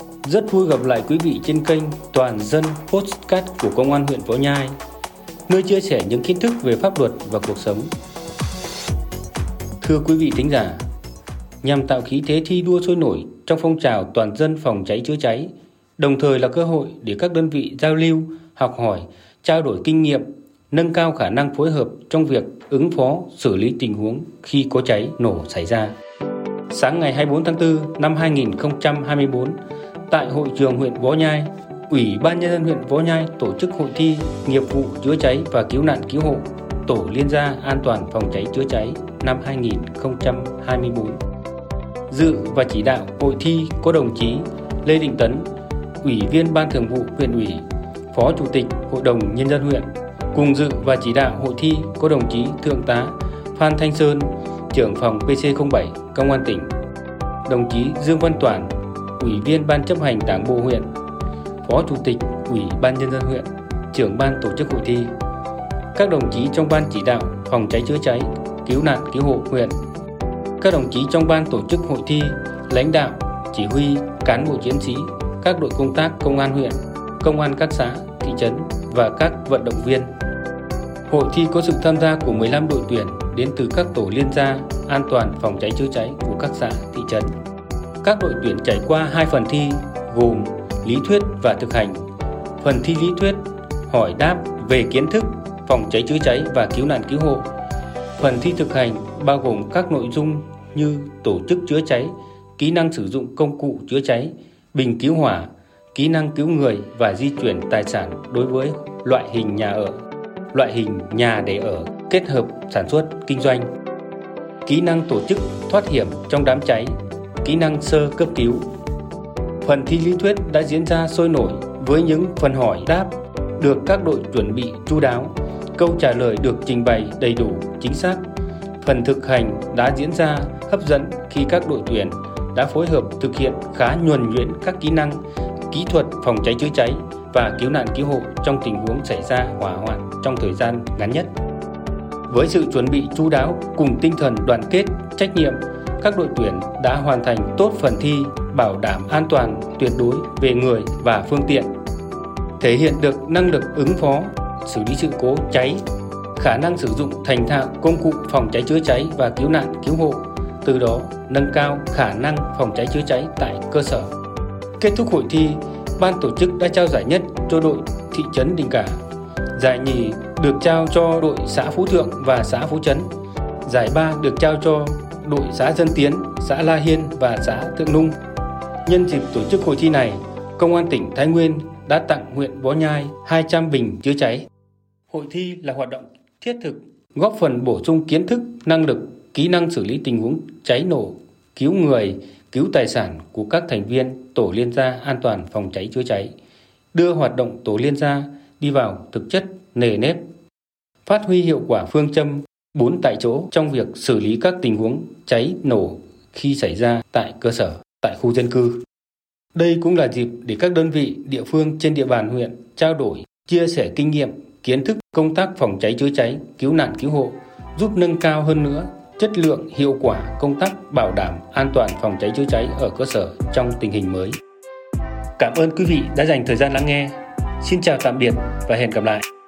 Rất vui gặp lại quý vị trên kênh Toàn dân Podcast của Công an huyện Võ Nhai, nơi chia sẻ những kiến thức về pháp luật và cuộc sống. Thưa quý vị thính giả, nhằm tạo khí thế thi đua sôi nổi trong phong trào toàn dân phòng cháy chữa cháy, đồng thời là cơ hội để các đơn vị giao lưu, học hỏi, trao đổi kinh nghiệm, nâng cao khả năng phối hợp trong việc ứng phó, xử lý tình huống khi có cháy nổ xảy ra. Sáng ngày 24 tháng 4 năm 2024, tại hội trường huyện Võ Nhai, Ủy ban Nhân dân huyện Võ Nhai tổ chức hội thi nghiệp vụ chữa cháy và cứu nạn cứu hộ Tổ liên gia an toàn phòng cháy chữa cháy năm 2024. Dự và chỉ đạo hội thi có đồng chí Lê Đình Tấn, Ủy viên Ban Thường vụ huyện ủy, Phó Chủ tịch Hội đồng Nhân dân huyện. Cùng dự và chỉ đạo hội thi có đồng chí Thượng tá Phan Thanh Sơn, trưởng phòng PC07 Công an tỉnh, đồng chí Dương Văn Toản, Ủy viên Ban chấp hành Đảng bộ huyện, Phó Chủ tịch Ủy ban Nhân dân huyện, trưởng ban tổ chức hội thi, các đồng chí trong ban chỉ đạo phòng cháy chữa cháy, cứu nạn cứu hộ huyện, các đồng chí trong ban tổ chức hội thi, lãnh đạo, chỉ huy, cán bộ chiến sĩ, các đội công tác công an huyện, công an các xã, thị trấn và các vận động viên. Hội thi có sự tham gia của 15 đội tuyển đến từ các tổ liên gia an toàn phòng cháy chữa cháy của các xã, thị trấn. Các đội tuyển trải qua 2 phần thi gồm lý thuyết và thực hành. Phần thi lý thuyết hỏi đáp về kiến thức phòng cháy chữa cháy và cứu nạn cứu hộ. Phần thi thực hành bao gồm các nội dung như tổ chức chữa cháy, kỹ năng sử dụng công cụ chữa cháy, bình cứu hỏa, kỹ năng cứu người và di chuyển tài sản đối với loại hình nhà ở, loại hình nhà để ở kết hợp sản xuất kinh doanh, kỹ năng tổ chức thoát hiểm trong đám cháy, kỹ năng sơ cấp cứu. Phần thi lý thuyết đã diễn ra sôi nổi với những phần hỏi đáp được các đội chuẩn bị chu đáo, câu trả lời được trình bày đầy đủ, chính xác. Phần thực hành đã diễn ra hấp dẫn khi các đội tuyển đã phối hợp thực hiện khá nhuần nhuyễn các kỹ năng, kỹ thuật phòng cháy chữa cháy và cứu nạn cứu hộ trong tình huống xảy ra hỏa hoạn trong thời gian ngắn nhất. Với sự chuẩn bị chu đáo cùng tinh thần đoàn kết, trách nhiệm, các đội tuyển đã hoàn thành tốt phần thi, bảo đảm an toàn tuyệt đối về người và phương tiện, thể hiện được năng lực ứng phó, xử lý sự cố cháy, khả năng sử dụng thành thạo công cụ phòng cháy chữa cháy và cứu nạn cứu hộ, từ đó nâng cao khả năng phòng cháy chữa cháy tại cơ sở. Kết thúc hội thi, ban tổ chức đã trao giải nhất cho đội thị trấn Đình Cả. Giải nhì được trao cho đội xã Phú Thượng và xã Phú Trấn. Giải ba được trao cho đội xã Dân Tiến, xã La Hiên và xã Thượng Nung. Nhân dịp tổ chức hội thi này, Công an tỉnh Thái Nguyên đã tặng huyện Võ Nhai 200 bình chữa cháy. Hội thi là hoạt động thiết thực, góp phần bổ sung kiến thức, năng lực, kỹ năng xử lý tình huống cháy nổ, cứu người, cứu tài sản của các thành viên tổ liên gia an toàn phòng cháy chữa cháy, đưa hoạt động tổ liên gia đi vào thực chất, nề nếp, phát huy hiệu quả phương châm 4 tại chỗ trong việc xử lý các tình huống cháy nổ khi xảy ra tại cơ sở, tại khu dân cư. Đây cũng là dịp để các đơn vị địa phương trên địa bàn huyện trao đổi, chia sẻ kinh nghiệm, kiến thức công tác phòng cháy chữa cháy, cứu nạn cứu hộ, giúp nâng cao hơn nữa chất lượng, hiệu quả công tác bảo đảm an toàn phòng cháy chữa cháy ở cơ sở trong tình hình mới. Cảm ơn quý vị đã dành thời gian lắng nghe. Xin chào tạm biệt và hẹn gặp lại.